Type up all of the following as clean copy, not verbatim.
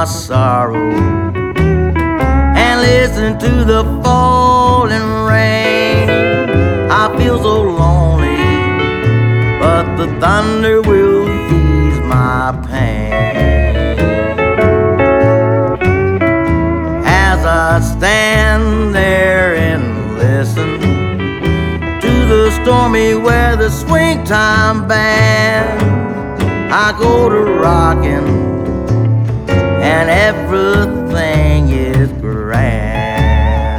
sorrow and listen to the falling rain. I feel so lonely, but the thunder will ease my pain. As I stand there and listen to the stormy weather swing time band, I go to rockin' and everything is grand.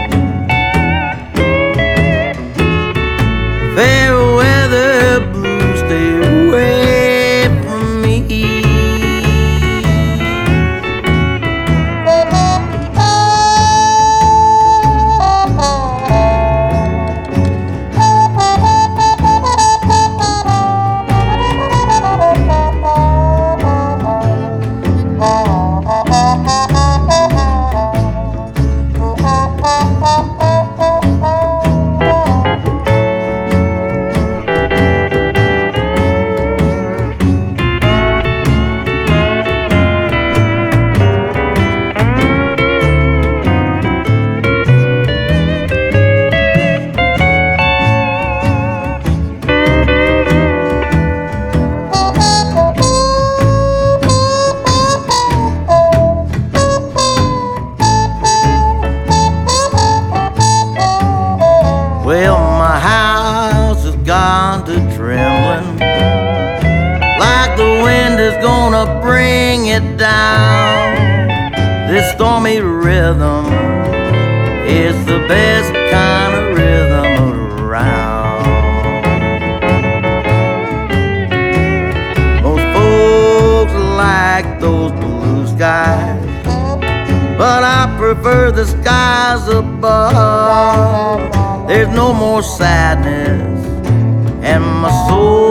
Fair weather blues, stay away from me. Well, my house has gone to trembling, like the wind is gonna bring it down. This stormy rhythm is the best kind of rhythm around. Most folks like those blue skies, but I prefer the skies above. There's no more sadness, and my soul